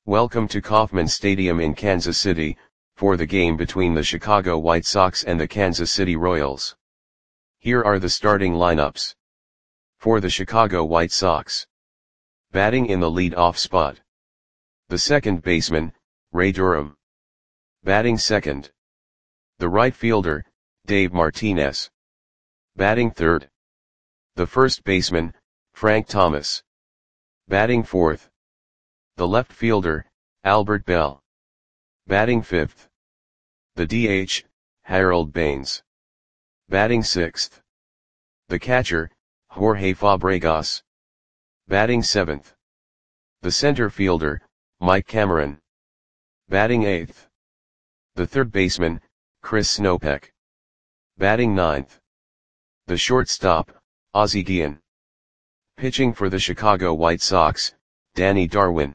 Welcome to Kauffman Stadium in Kansas City, for the game between the Chicago White Sox and the Kansas City Royals. Here are the starting lineups. For the Chicago White Sox. Batting in the lead-off spot. The second baseman, Ray Durham. Batting second. The right fielder, Dave Martinez. Batting third. The first baseman, Frank Thomas. Batting fourth. The left fielder, Albert Belle. Batting fifth. The DH, Harold Baines. Batting sixth. The catcher, Jorge Fabregas. Batting seventh. The center fielder, Mike Cameron. Batting eighth. The third baseman, Chris Snopek. Batting ninth. The shortstop, Ozzie Guillen. Pitching for the Chicago White Sox, Danny Darwin.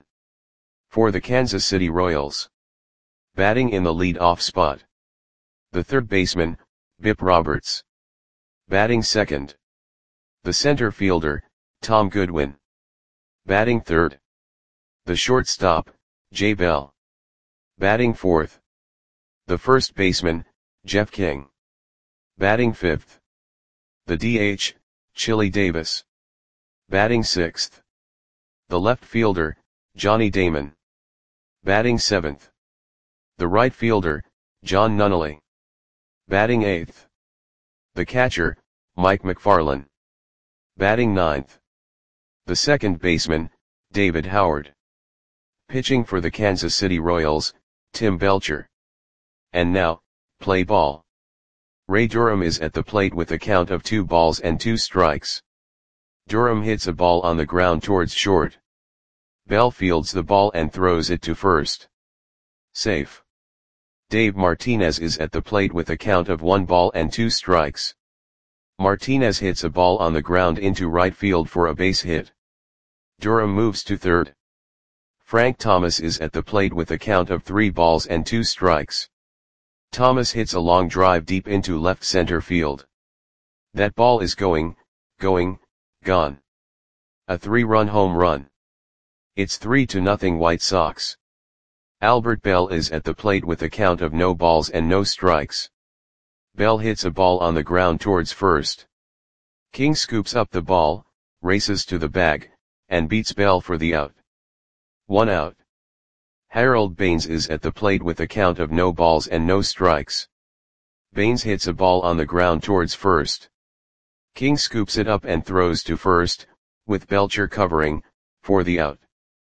For the Kansas City Royals. Batting in the lead-off spot. The third baseman, Bip Roberts. Batting second. The center fielder, Tom Goodwin. Batting third. The shortstop, Jay Bell. Batting fourth. The first baseman, Jeff King. Batting fifth. The DH, Chili Davis. Batting sixth. The left fielder, Johnny Damon. Batting seventh. The right fielder, John Nunnally. Batting eighth. The catcher, Mike McFarland. Batting ninth. The second baseman, David Howard. Pitching for the Kansas City Royals, Tim Belcher. And now, play ball. Ray Durham is at the plate with a count of 2 balls and 2 strikes. Durham hits a ball on the ground towards short. Bell fields the ball and throws it to first. Safe. Dave Martinez is at the plate with a count of 1 ball and 2 strikes. Martinez hits a ball on the ground into right field for a base hit. Durham moves to third. Frank Thomas is at the plate with a count of 3 balls and 2 strikes. Thomas hits a long drive deep into left center field. That ball is gone. A 3-run home run. It's 3-0 White Sox. Albert Belle is at the plate with a count of no balls and no strikes. Bell hits a ball on the ground towards first. King scoops up the ball, races to the bag, and beats Bell for the out. 1 out. Harold Baines is at the plate with a count of no balls and no strikes. Baines hits a ball on the ground towards first. King scoops it up and throws to first, with Belcher covering, for the out.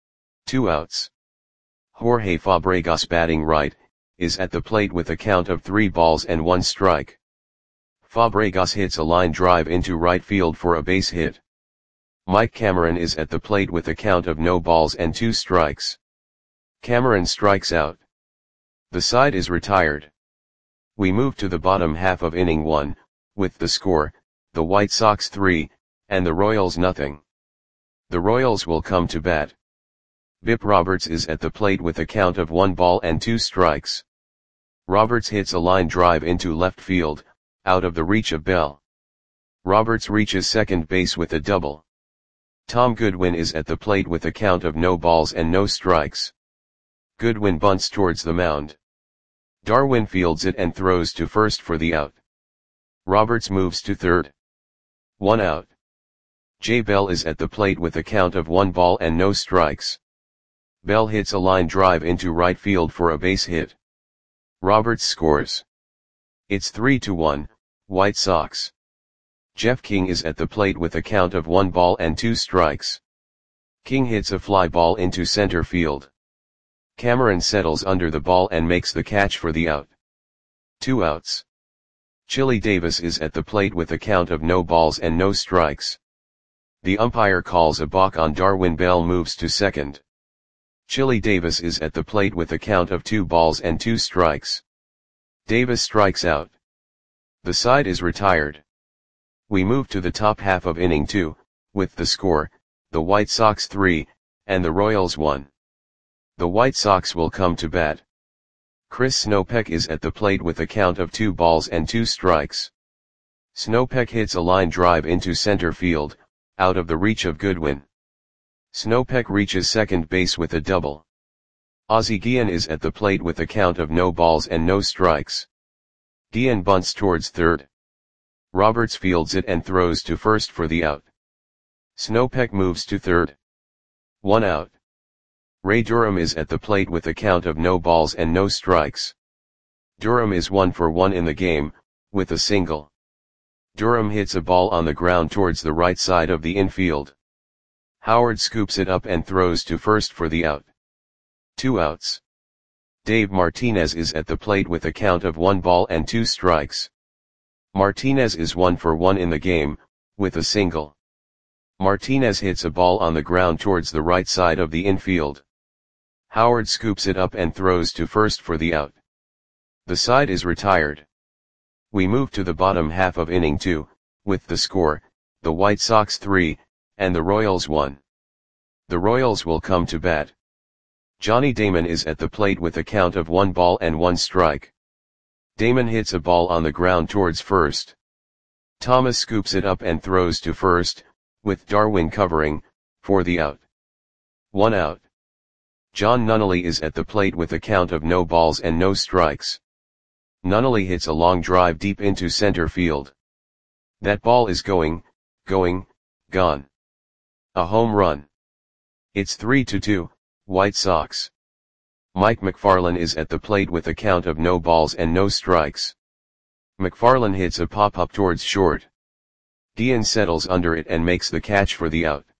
2 outs. Jorge Fabregas batting right, is at the plate with a count of 3 balls and 1 strike. Fabregas hits a line drive into right field for a base hit. Mike Cameron is at the plate with a count of no balls and 2 strikes. Cameron strikes out. The side is retired. We move to the bottom half of inning 1, with the score, the White Sox 3, and the Royals nothing. The Royals will come to bat. Bip Roberts is at the plate with a count of 1 ball and 2 strikes. Roberts hits a line drive into left field, out of the reach of Bell. Roberts reaches second base with a double. Tom Goodwin is at the plate with a count of no balls and no strikes. Goodwin bunts towards the mound. Darwin fields it and throws to first for the out. Roberts moves to third. 1 out. Jay Bell is at the plate with a count of 1 ball and no strikes. Bell hits a line drive into right field for a base hit. Roberts scores. It's 3-1, White Sox. Jeff King is at the plate with a count of 1 ball and 2 strikes. King hits a fly ball into center field. Cameron settles under the ball and makes the catch for the out. 2 outs. Chili Davis is at the plate with a count of no balls and no strikes. The umpire calls a balk on Darwin. Bell moves to second. Chili Davis is at the plate with a count of 2 balls and 2 strikes. Davis strikes out. The side is retired. We move to the top half of inning 2, with the score, the White Sox 3, and the Royals 1. The White Sox will come to bat. Chris Snopek is at the plate with a count of 2 balls and 2 strikes. Snopek hits a line drive into center field, out of the reach of Goodwin. Snopek reaches second base with a double. Ozzie Guillen is at the plate with a count of no balls and no strikes. Guillen bunts towards third. Roberts fields it and throws to first for the out. Snopek moves to third. 1 out. Ray Durham is at the plate with a count of no balls and no strikes. Durham is 1 for 1 in the game, with a single. Durham hits a ball on the ground towards the right side of the infield. Howard scoops it up and throws to first for the out. 2 outs. Dave Martinez is at the plate with a count of 1 ball and 2 strikes. Martinez is 1 for 1 in the game, with a single. Martinez hits a ball on the ground towards the right side of the infield. Howard scoops it up and throws to first for the out. The side is retired. We move to the bottom half of inning 2, with the score, the White Sox 3, and the Royals 1. The Royals will come to bat. Johnny Damon is at the plate with a count of 1 ball and 1 strike. Damon hits a ball on the ground towards first. Thomas scoops it up and throws to first, with Darwin covering, for the out. 1 out. John Nunnally is at the plate with a count of no balls and no strikes. Nunnally hits a long drive deep into center field. That ball is going, gone. A home run. It's 3-2, White Sox. Mike McFarland is at the plate with a count of no balls and no strikes. McFarland hits a pop-up towards short. Guillen settles under it and makes the catch for the out.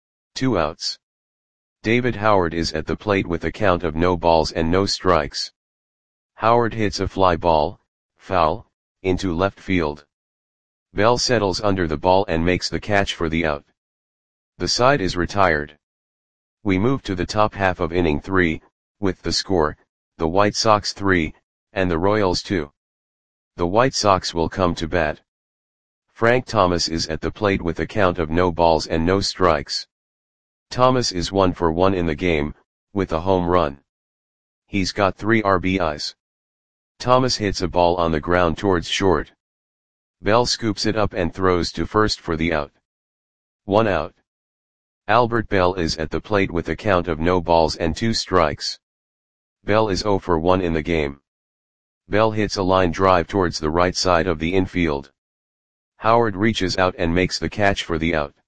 2 outs. David Howard is at the plate with a count of no balls and no strikes. Howard hits a fly ball, foul, into left field. Bell settles under the ball and makes the catch for the out. The side is retired. We move to the top half of inning 3, with the score, the White Sox 3, and the Royals 2. The White Sox will come to bat. Frank Thomas is at the plate with a count of no balls and no strikes. Thomas is 1 for 1 in the game, with a home run. He's got 3 RBIs. Thomas hits a ball on the ground towards short. Bell scoops it up and throws to first for the out. 1 out. Albert Bell is at the plate with a count of no balls and 2 strikes. Bell is 0 for 1 in the game. Bell hits a line drive towards the right side of the infield. Howard reaches out and makes the catch for the out.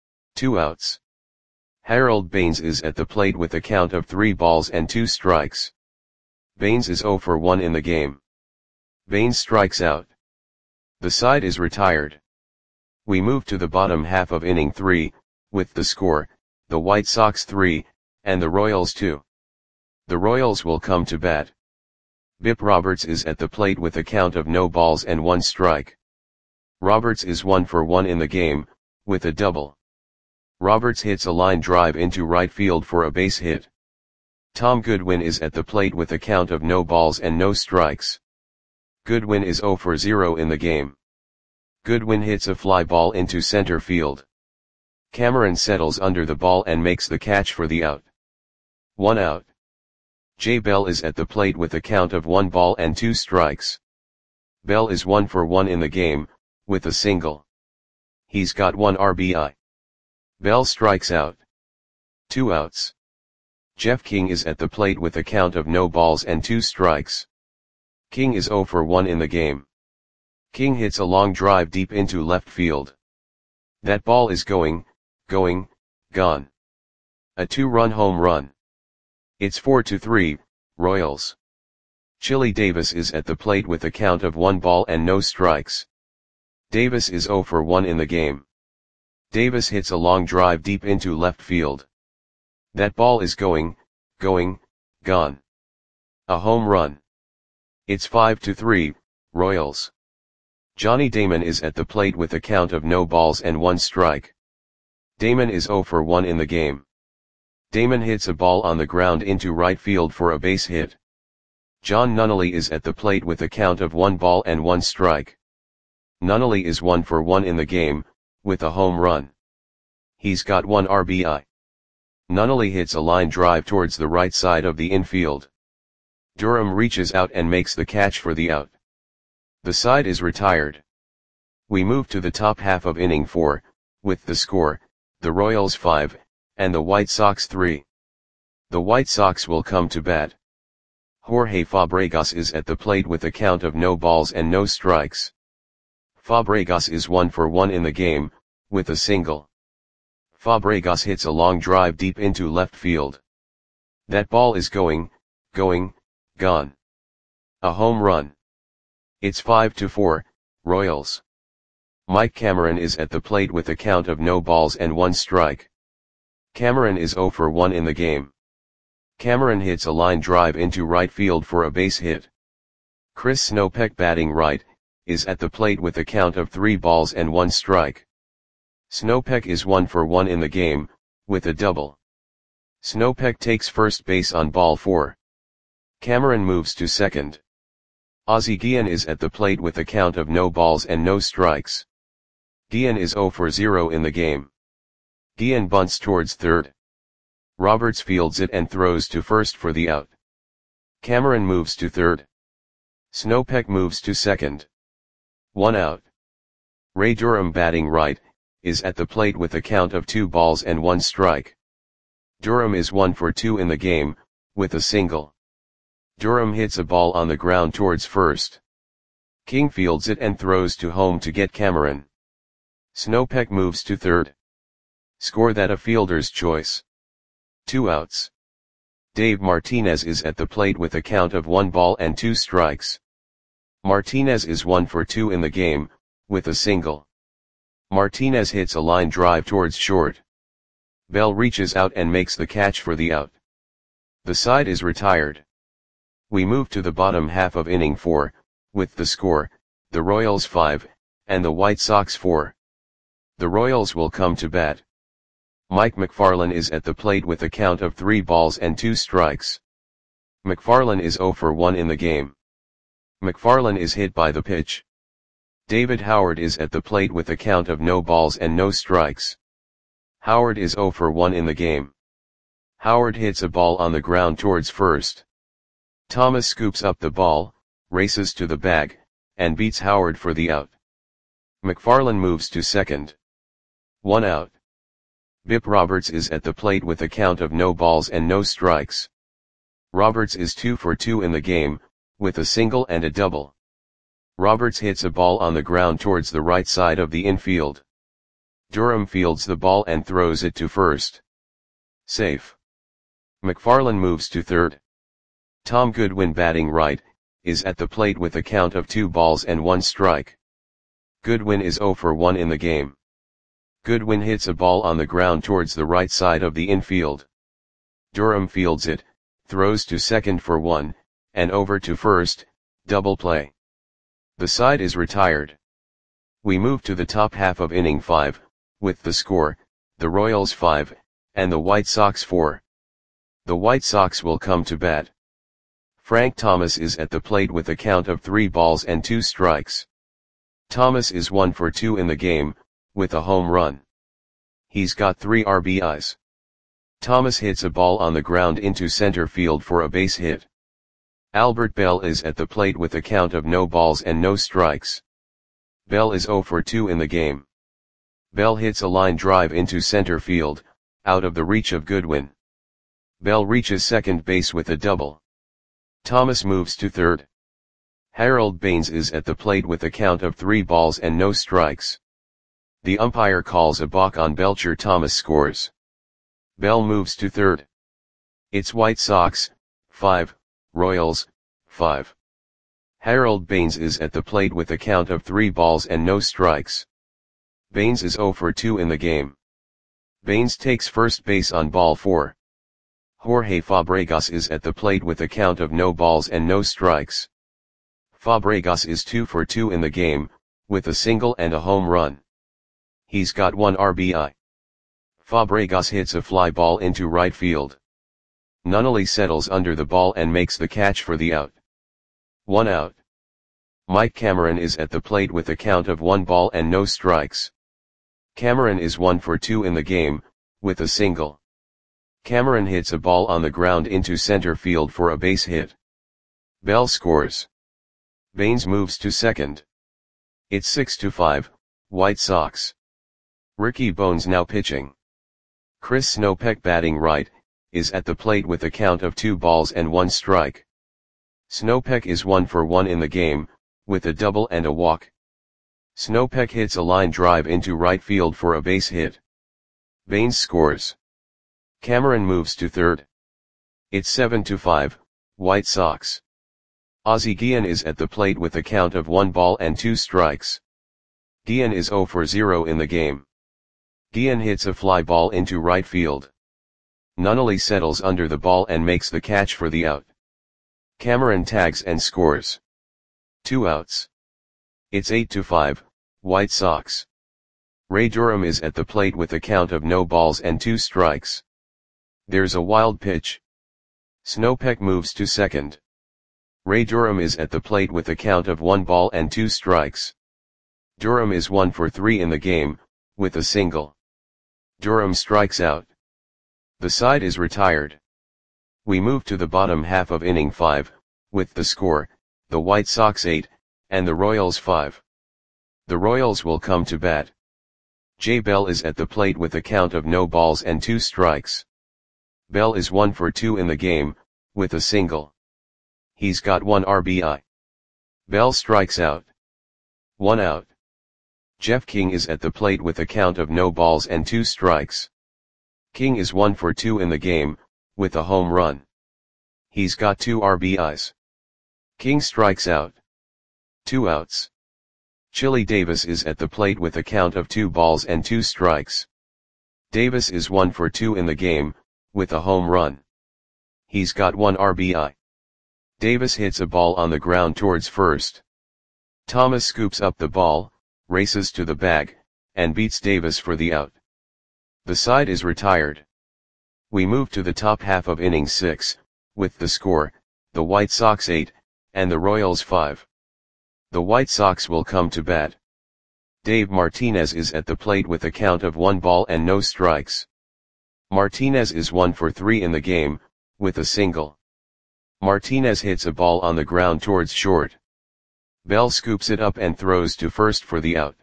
2 outs. Harold Baines is at the plate with a count of 3 balls and 2 strikes. Baines is 0 for 1 in the game. Baines strikes out. The side is retired. We move to the bottom half of inning 3, with the score, the White Sox 3, and the Royals 2. The Royals will come to bat. Bip Roberts is at the plate with a count of no balls and 1 strike. Roberts is 1 for 1 in the game, with a double. Roberts hits a line drive into right field for a base hit. Tom Goodwin is at the plate with a count of no balls and no strikes. Goodwin is 0 for 0 in the game. Goodwin hits a fly ball into center field. Cameron settles under the ball and makes the catch for the out. 1 out. Jay Bell is at the plate with a count of 1 ball and 2 strikes. Bell is 1 for 1 in the game, with a single. He's got 1 RBI. Bell strikes out. 2 outs. Jeff King is at the plate with a count of no balls and 2 strikes. King is 0 for 1 in the game. King hits a long drive deep into left field. That ball is going, gone. A 2-run home run. It's 4-3, Royals. Chili Davis is at the plate with a count of 1 ball and no strikes. Davis is 0 for 1 in the game. Davis hits a long drive deep into left field. That ball is going, gone. A home run. It's 5-3, Royals. Johnny Damon is at the plate with a count of no balls and 1 strike. Damon is 0 for 1 in the game. Damon hits a ball on the ground into right field for a base hit. John Nunnally is at the plate with a count of 1 ball and 1 strike. Nunnally is 1 for 1 in the game, with a home run. He's got 1 RBI. Nunnally hits a line drive towards the right side of the infield. Durham reaches out and makes the catch for the out. The side is retired. We move to the top half of inning 4, with the score, the Royals 5, and the White Sox 3. The White Sox will come to bat. Jorge Fabregas is at the plate with a count of no balls and no strikes. Fabregas is 1 for 1 in the game, with a single. Fabregas hits a long drive deep into left field. That ball is gone. A home run. It's 5-4, Royals. Mike Cameron is at the plate with a count of no balls and 1 strike. Cameron is 0 for 1 in the game. Cameron hits a line drive into right field for a base hit. Chris Snopek, batting right, is at the plate with a count of 3 balls and 1 strike. Snopek is 1 for 1 in the game, with a double. Snopek takes first base on ball 4. Cameron moves to second. Ozzie Guillen is at the plate with a count of no balls and no strikes. Guillen is 0 for 0 in the game. Guillen bunts towards third. Roberts fields it and throws to first for the out. Cameron moves to third. Snopek moves to second. 1 out. Ray Durham, batting right, is at the plate with a count of 2 balls and 1 strike. Durham is 1 for 2 in the game, with a single. Durham hits a ball on the ground towards first. King fields it and throws to home to get Cameron. Snopek moves to third. Score that a fielder's choice. 2 outs. Dave Martinez is at the plate with a count of 1 ball and 2 strikes. Martinez is 1 for 2 in the game, with a single. Martinez hits a line drive towards short. Bell reaches out and makes the catch for the out. The side is retired. We move to the bottom half of inning 4, with the score, the Royals 5, and the White Sox 4. The Royals will come to bat. Mike McFarland is at the plate with a count of 3 balls and 2 strikes. McFarland is 0 for 1 in the game. McFarland is hit by the pitch. David Howard is at the plate with a count of no balls and no strikes. Howard is 0 for 1 in the game. Howard hits a ball on the ground towards first. Thomas scoops up the ball, races to the bag, and beats Howard for the out. McFarland moves to second. 1 out. Bip Roberts is at the plate with a count of no balls and no strikes. Roberts is 2 for 2 in the game, with a single and a double. Roberts hits a ball on the ground towards the right side of the infield. Durham fields the ball and throws it to first. Safe. McFarland moves to third. Tom Goodwin, batting right, is at the plate with a count of 2 balls and 1 strike. Goodwin is 0 for 1 in the game. Goodwin hits a ball on the ground towards the right side of the infield. Durham fields it, throws to second for 1, and over to first, double play. The side is retired. We move to the top half of inning 5, with the score, the Royals 5, and the White Sox 4. The White Sox will come to bat. Frank Thomas is at the plate with a count of 3 balls and 2 strikes. Thomas is 1 for 2 in the game, with a home run. He's got 3 RBIs. Thomas hits a ball on the ground into center field for a base hit. Albert Bell is at the plate with a count of no balls and no strikes. Bell is 0 for 2 in the game. Bell hits a line drive into center field, out of the reach of Goodwin. Bell reaches second base with a double. Thomas moves to third. Harold Baines is at the plate with a count of 3 balls and no strikes. The umpire calls a balk on Belcher. Thomas scores. Bell moves to third. It's White Sox 5, Royals 5. Harold Baines is at the plate with a count of 3 balls and no strikes. Baines is 0 for 2 in the game. Baines takes first base on ball 4. Jorge Fabregas is at the plate with a count of no balls and no strikes. Fabregas is 2 for 2 in the game, with a single and a home run. He's got 1 RBI. Fabregas hits a fly ball into right field. Nunnally settles under the ball and makes the catch for the out. 1 out. Mike Cameron is at the plate with a count of 1 ball and no strikes. Cameron is 1 for 2 in the game, with a single. Cameron hits a ball on the ground into center field for a base hit. Bell scores. Baines moves to second. It's 6-5, White Sox. Ricky Bones now pitching. Chris Snopek, batting right, is at the plate with a count of 2 balls and 1 strike. Snowpeck is 1 for 1 in the game, with a double and a walk. Snowpeck hits a line drive into right field for a base hit. Baines scores. Cameron moves to third. It's 7-5, White Sox. Ozzie Guillen is at the plate with a count of 1 ball and 2 strikes. Guillen is 0 for 0 in the game. Guillen hits a fly ball into right field. Nunnally settles under the ball and makes the catch for the out. Cameron tags and scores. 2 outs. It's 8-5, White Sox. Ray Durham is at the plate with a count of no balls and 2 strikes. There's a wild pitch. Snowpeck moves to second. Ray Durham is at the plate with a count of 1 ball and 2 strikes. Durham is 1 for 3 in the game, with a single. Durham strikes out. The side is retired. We move to the bottom half of inning 5, with the score, the White Sox 8, and the Royals 5. The Royals will come to bat. Jay Bell is at the plate with a count of no balls and 2 strikes. Bell is 1 for 2 in the game, with a single. He's got 1 RBI. Bell strikes out. 1 out. Jeff King is at the plate with a count of no balls and 2 strikes. King is 1 for 2 in the game, with a home run. He's got 2 RBIs. King strikes out. 2 outs. Chili Davis is at the plate with a count of 2 balls and 2 strikes. Davis is 1 for 2 in the game, with a home run. He's got 1 RBI. Davis hits a ball on the ground towards first. Thomas scoops up the ball, races to the bag, and beats Davis for the out. The side is retired. We move to the top half of inning 6, with the score, the White Sox 8, and the Royals 5. The White Sox will come to bat. Dave Martinez is at the plate with a count of 1 ball and no strikes. Martinez is 1 for 3 in the game, with a single. Martinez hits a ball on the ground towards short. Bell scoops it up and throws to first for the out.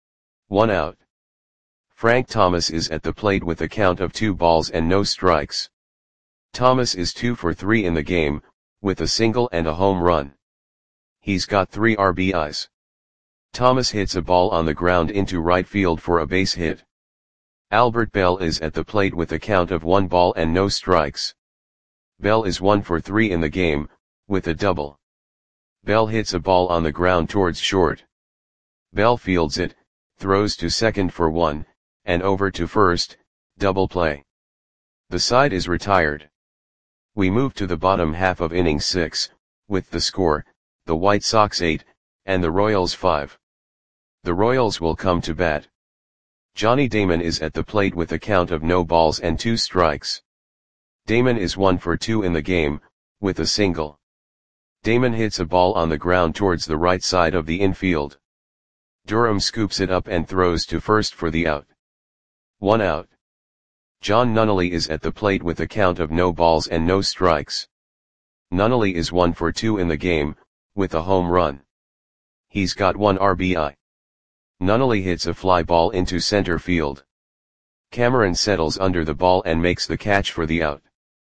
1 out. Frank Thomas is at the plate with a count of 2 balls and no strikes. Thomas is 2 for 3 in the game, with a single and a home run. He's got 3 RBIs. Thomas hits a ball on the ground into right field for a base hit. Albert Bell is at the plate with a count of 1 ball and no strikes. Bell is 1 for 3 in the game, with a double. Bell hits a ball on the ground towards short. Bell fields it, throws to second for 1, and over to first, double play. The side is retired. We move to the bottom half of inning 6, with the score, the White Sox 8, and the Royals 5. The Royals will come to bat. Johnny Damon is at the plate with a count of no balls and 2 strikes. Damon is 1 for 2 in the game, with a single. Damon hits a ball on the ground towards the right side of the infield. Durham scoops it up and throws to first for the out. 1 out. John Nunnally is at the plate with a count of no balls and no strikes. Nunnally is 1 for 2 in the game, with a home run. He's got 1 RBI. Nunnally hits a fly ball into center field. Cameron settles under the ball and makes the catch for the out.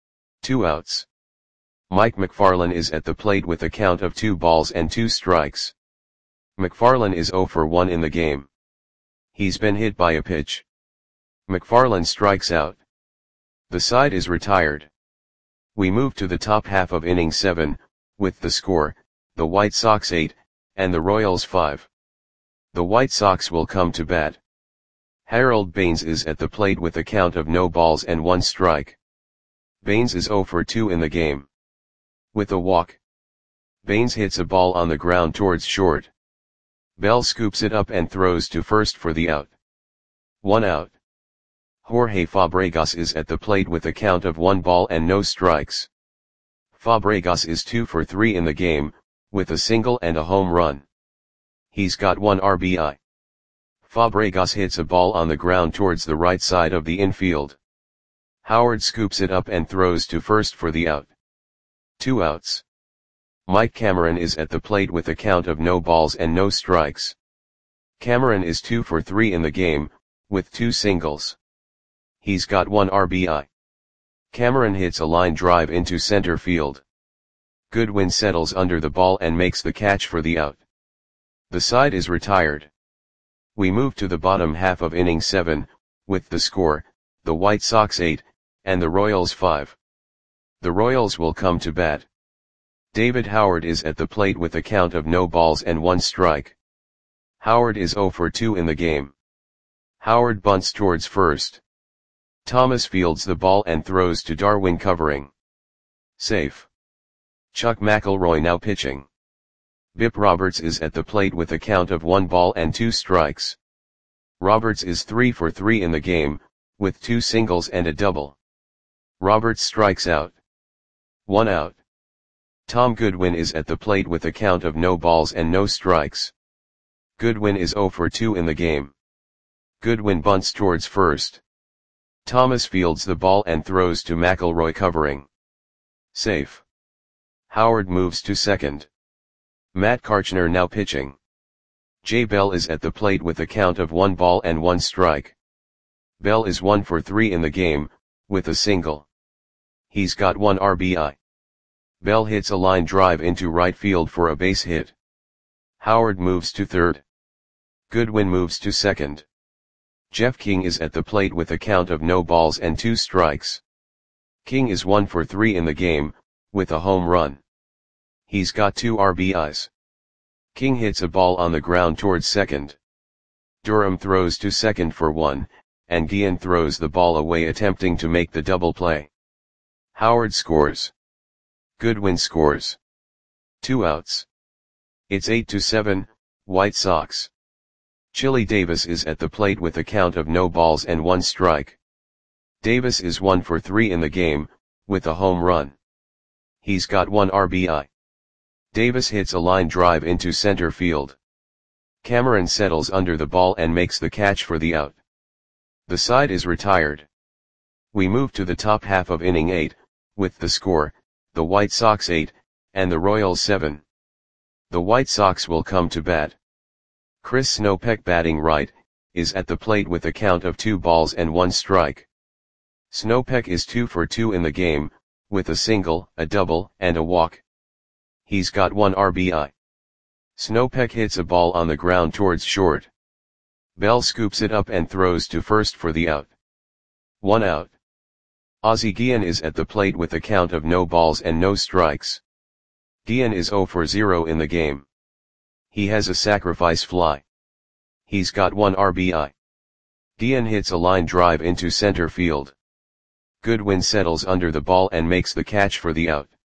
2 outs. Mike McFarland is at the plate with a count of 2 balls and 2 strikes. McFarland is 0 for 1 in the game. He's been hit by a pitch. McFarland strikes out. The side is retired. We move to the top half of inning 7, with the score, the White Sox 8, and the Royals 5. The White Sox will come to bat. Harold Baines is at the plate with a count of no balls and 1 strike. Baines is 0 for 2 in the game. With a walk. Baines hits a ball on the ground towards short. Bell scoops it up and throws to first for the out. 1 out. Jorge Fabregas is at the plate with a count of 1 ball and no strikes. Fabregas is 2 for 3 in the game, with a single and a home run. He's got 1 RBI. Fabregas hits a ball on the ground towards the right side of the infield. Howard scoops it up and throws to first for the out. 2 outs. Mike Cameron is at the plate with a count of no balls and no strikes. Cameron is 2 for 3 in the game, with 2 singles. He's got 1 RBI. Cameron hits a line drive into center field. Goodwin settles under the ball and makes the catch for the out. The side is retired. We move to the bottom half of inning 7, with the score, the White Sox 8, and the Royals 5. The Royals will come to bat. David Howard is at the plate with a count of no balls and 1 strike. Howard is 0 for 2 in the game. Howard bunts towards first. Thomas fields the ball and throws to Darwin covering. Safe. Chuck McElroy now pitching. Bip Roberts is at the plate with a count of 1 ball and 2 strikes. Roberts is 3 for 3 in the game, with 2 singles and a double. Roberts strikes out. 1 out. Tom Goodwin is at the plate with a count of no balls and no strikes. Goodwin is 0 for 2 in the game. Goodwin bunts towards first. Thomas fields the ball and throws to McElroy covering. Safe. Howard moves to second. Matt Karchner now pitching. Jay Bell is at the plate with a count of 1 ball and 1 strike. Bell is 1 for 3 in the game, with a single. He's got 1 RBI. Bell hits a line drive into right field for a base hit. Howard moves to third. Goodwin moves to second. Jeff King is at the plate with a count of no balls and 2 strikes. King is 1 for 3 in the game, with a home run. He's got 2 RBIs. King hits a ball on the ground towards second. Durham throws to second for 1, and Guillen throws the ball away attempting to make the double play. Howard scores. Goodwin scores. 2 outs. It's 8-7, White Sox. Chili Davis is at the plate with a count of no balls and 1 strike. Davis is 1 for 3 in the game, with a home run. He's got 1 RBI. Davis hits a line drive into center field. Cameron settles under the ball and makes the catch for the out. The side is retired. We move to the top half of inning 8, with the score, the White Sox 8, and the Royals 7. The White Sox will come to bat. Chris Snopek batting right, is at the plate with a count of 2 balls and 1 strike. Snopek is 2 for 2 in the game, with a single, a double, and a walk. He's got 1 RBI. Snopek hits a ball on the ground towards short. Bell scoops it up and throws to first for the out. 1 out. Ozzie Guillen is at the plate with a count of no balls and no strikes. Guillen is 0 for 0 in the game. He has a sacrifice fly. He's got 1 RBI. Guillen hits a line drive into center field. Goodwin settles under the ball and makes the catch for the out.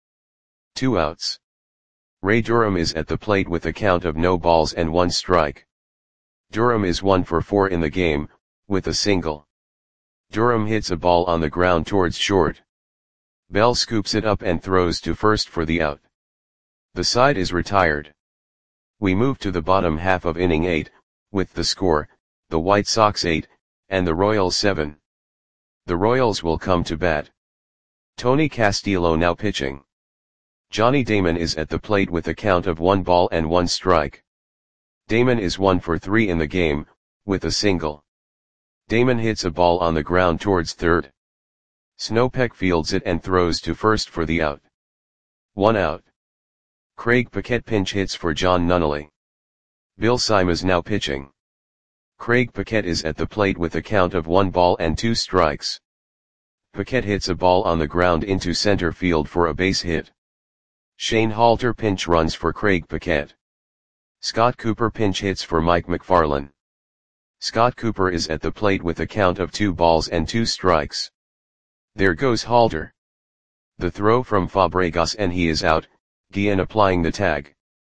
2 outs. Ray Durham is at the plate with a count of no balls and 1 strike. Durham is 1 for 4 in the game, with a single. Durham hits a ball on the ground towards short. Bell scoops it up and throws to first for the out. The side is retired. We move to the bottom half of inning 8, with the score, the White Sox 8, and the Royals 7. The Royals will come to bat. Tony Castillo now pitching. Johnny Damon is at the plate with a count of 1 ball and 1 strike. Damon is 1 for 3 in the game, with a single. Damon hits a ball on the ground towards third. Snopek fields it and throws to first for the out. 1 out. Craig Paquette pinch hits for John Nunnally. Bill Simas now pitching. Craig Paquette is at the plate with a count of 1 ball and 2 strikes. Paquette hits a ball on the ground into center field for a base hit. Shane Halter pinch runs for Craig Paquette. Scott Cooper pinch hits for Mike McFarland. Scott Cooper is at the plate with a count of 2 balls and 2 strikes. There goes Halter. The throw from Fabregas and he is out, Guillen applying the tag.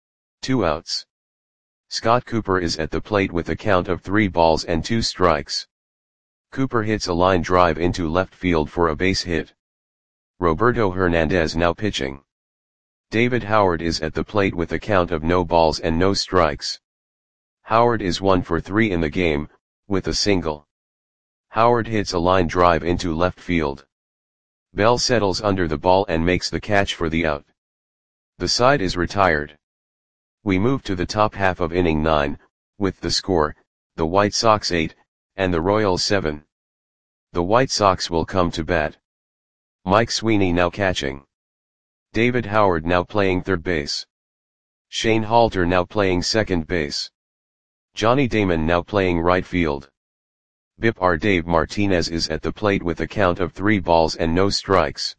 2 outs. Scott Cooper is at the plate with a count of 3 balls and 2 strikes. Cooper hits a line drive into left field for a base hit. Roberto Hernandez now pitching. David Howard is at the plate with a count of no balls and no strikes. Howard is 1 for 3 in the game, with a single. Howard hits a line drive into left field. Bell settles under the ball and makes the catch for the out. The side is retired. We move to the top half of inning 9, with the score, the White Sox 8, and the Royals 7. The White Sox will come to bat. Mike Sweeney now catching. David Howard now playing third base. Shane Halter now playing second base. Johnny Damon now playing right field. Bipper Dave Martinez is at the plate with a count of 3 balls and no strikes.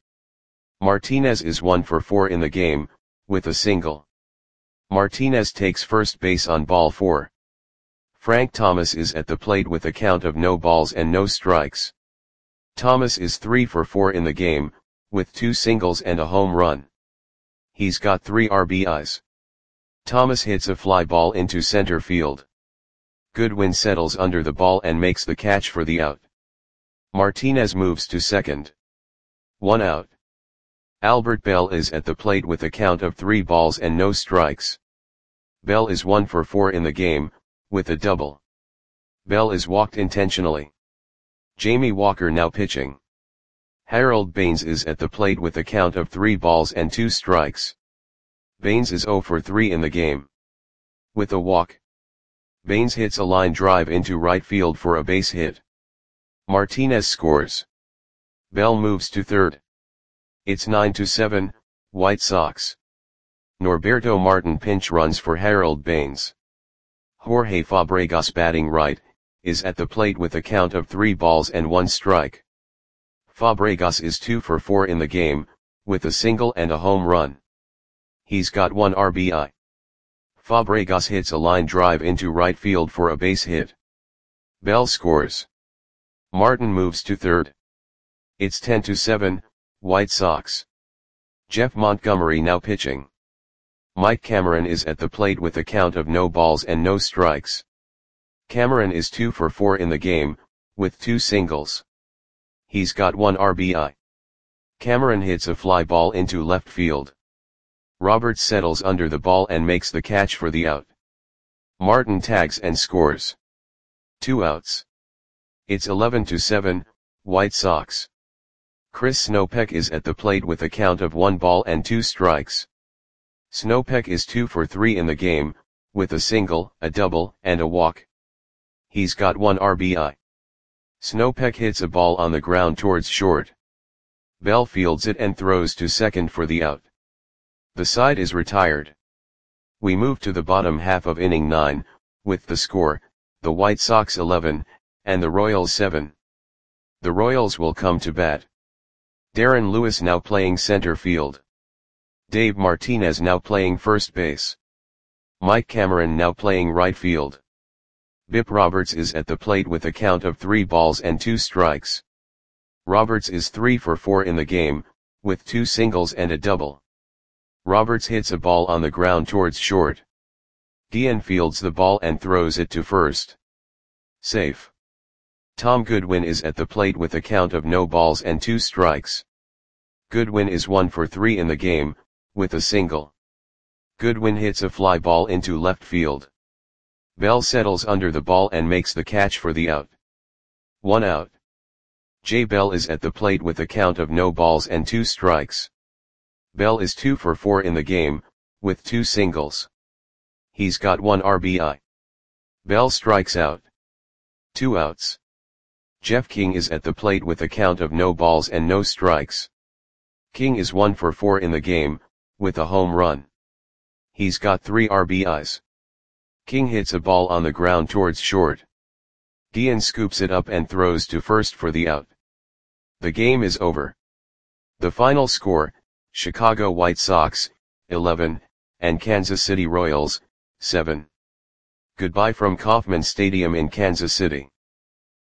Martinez is 1 for 4 in the game, with a single. Martinez takes first base on ball 4. Frank Thomas is at the plate with a count of no balls and no strikes. Thomas is 3 for 4 in the game, with 2 singles and a home run. He's got 3 RBIs. Thomas hits a fly ball into center field. Goodwin settles under the ball and makes the catch for the out. Martinez moves to second. 1 out. Albert Bell is at the plate with a count of 3 balls and no strikes. Bell is 1 for 4 in the game, with a double. Bell is walked intentionally. Jamie Walker now pitching. Harold Baines is at the plate with a count of 3 balls and 2 strikes. Baines is 0 for 3 in the game. With a walk. Baines hits a line drive into right field for a base hit. Martinez scores. Bell moves to third. It's 9-7, White Sox. Norberto Martin pinch runs for Harold Baines. Jorge Fabregas batting right, is at the plate with a count of 3 balls and 1 strike. Fabregas is 2 for 4 in the game, with a single and a home run. He's got 1 RBI. Fabregas hits a line drive into right field for a base hit. Bell scores. Martin moves to third. It's 10-7, White Sox. Jeff Montgomery now pitching. Mike Cameron is at the plate with a count of no balls and no strikes. Cameron is 2 for 4 in the game, with 2 singles. He's got 1 RBI. Cameron hits a fly ball into left field. Roberts settles under the ball and makes the catch for the out. Martin tags and scores. 2 outs. It's 11-7, White Sox. Chris Snopek is at the plate with a count of 1 ball and 2 strikes. Snopek is 2 for 3 in the game, with a single, a double, and a walk. He's got 1 RBI. Snopek hits a ball on the ground towards short. Bell fields it and throws to second for the out. The side is retired. We move to the bottom half of inning 9, with the score, the White Sox 11, and the Royals 7. The Royals will come to bat. Darren Lewis now playing center field. Dave Martinez now playing first base. Mike Cameron now playing right field. Bip Roberts is at the plate with a count of 3 balls and 2 strikes. Roberts is 3 for 4 in the game, with 2 singles and a double. Roberts hits a ball on the ground towards short. Guillen fields the ball and throws it to first. Safe. Tom Goodwin is at the plate with a count of no balls and 2 strikes. Goodwin is 1 for 3 in the game, with a single. Goodwin hits a fly ball into left field. Bell settles under the ball and makes the catch for the out. 1 out. Jay Bell is at the plate with a count of no balls and 2 strikes. Bell is 2 for 4 in the game, with 2 singles. He's got 1 RBI. Bell strikes out. 2 outs. Jeff King is at the plate with a count of no balls and no strikes. King is 1 for 4 in the game, with a home run. He's got 3 RBIs. King hits a ball on the ground towards short. Guillen scoops it up and throws to first for the out. The game is over. The final score, Chicago White Sox, 11, and Kansas City Royals, 7. Goodbye from Kauffman Stadium in Kansas City.